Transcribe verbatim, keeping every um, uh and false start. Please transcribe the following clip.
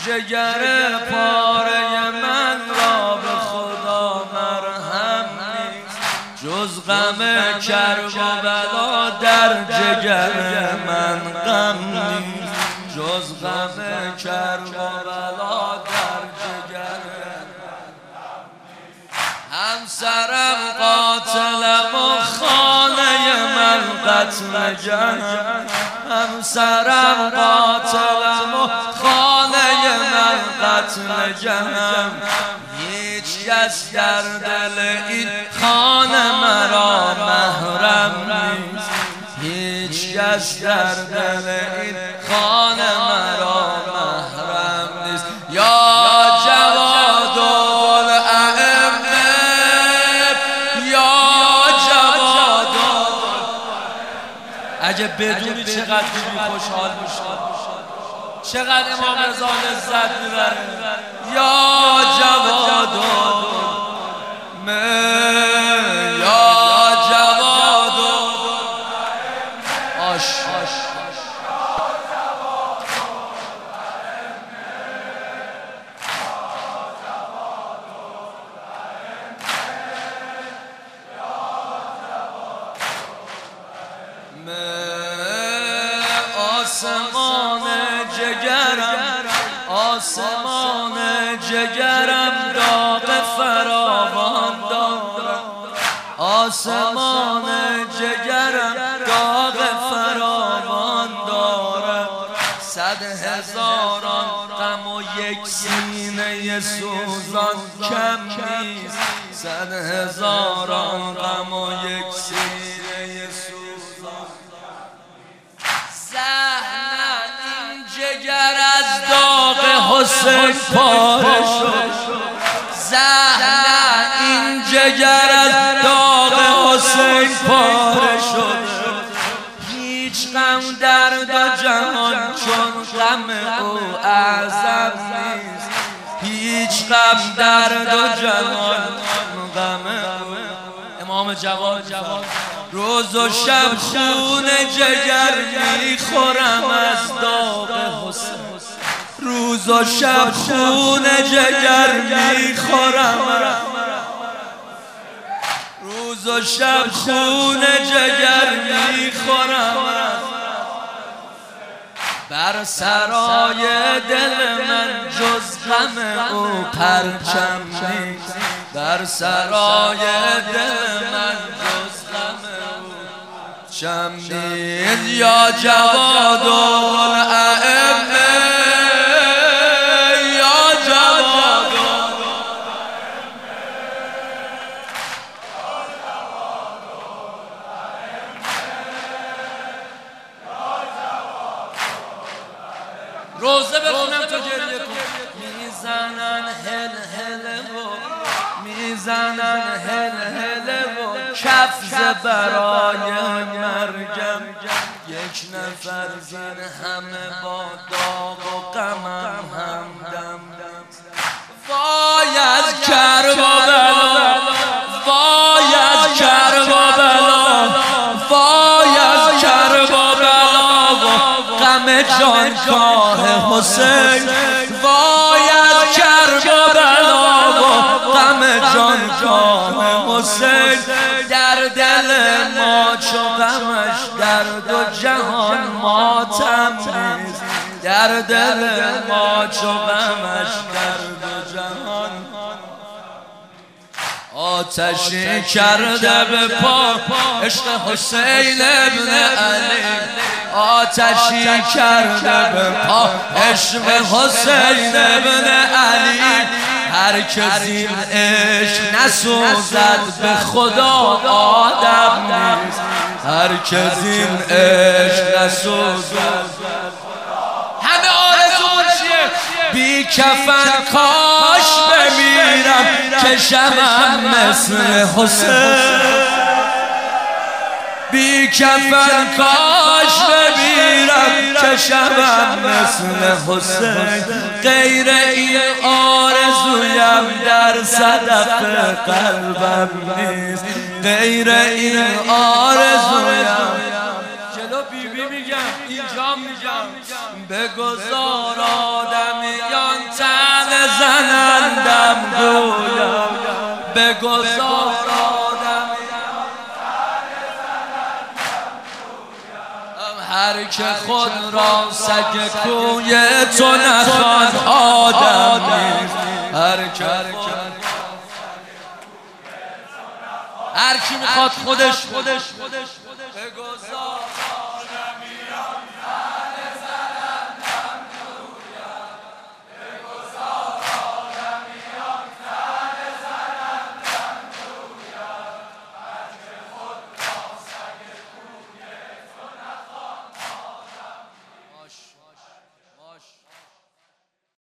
جگر پاره من را به خدا مرهم نیست، جز غم کرب و بلا در جگر من غم نیست، جز غم کرب و بلا در جگر همسرم قاتلم و خانه من قتل جهنم، همسرم قاتلم و خانه من قتل جهنم، هیچ کس در دل این خانه مرا محرم نیست، هیچ کس در دل این خانه مرا محرم نیست. یا جواد الائمه، یا جواد، اگه بدونی چقدر بی خوشحال میشه، چقدر امام رضا لذت میبره. یا جواد الائمه، یا جواد آش آسمان جگرم، آسمان جگرم داغ فراوان دارم، آسمان جگرم داغ فراوان دارم، صد هزاران غم و یک سینه سوزان کم نیست، صد هزاران غم و یک سینه سوزان. زهنه این جگر از داغ حسین پاره شد، زهنه این جگر از داغ حسین پاره شد، هیچ غم در دو جهان چون غم او اعظم نیست، هیچ غم در دو جهان چون غم او. امام جواد جواد روز و شب خون جگر میخورم از داغ حسین، روز و شب خون جگر میخورم، روز و شب خون جگر میخورم، بر سرای دل من جز غم او پرچم نیست، بر سرای دل من جز غم او پرچم نیست. یا جواد الائمه، یا جواد روزه بخونم تو گریه کن. میزنن هل هل و میزنن هل هل و کفز برای مرگم، یک نفر زیر همه با داغ و غمم همدم. وای از کرب و بلا، وای از کرب و بلا، وای از کرب و بلا و غم جانکاه حسین، وای از کرب و بلا و غم جانکاه حسین، در دل ما چو غمش در دو جهان ماتم نیست، در دل ما چو غمش در دو جهان آتشی کرده به پا عشق حسین ابن علی، آتشی کرده به پا عشق حسین ابن علی، هر کس این عشق نسوزد به خدا آدم نیست، هر کس این عشق نسوزد. همه آرزون چیه؟ بی کفن کاش بمیرم که شمم مثل حسین، بی کفن کاش بمیرم که شمم مثل حسین، غیر این آرزویم در صدف قلبم نیست، غیر این آرزویم. جلو بی بی میگم اینجا میگم بگذار آدمیان بندم گویم بگذار آدمی هر که خود را سگ کوی تو نخواد آدمی هر که هر کی میخواد خودش خودش بگذار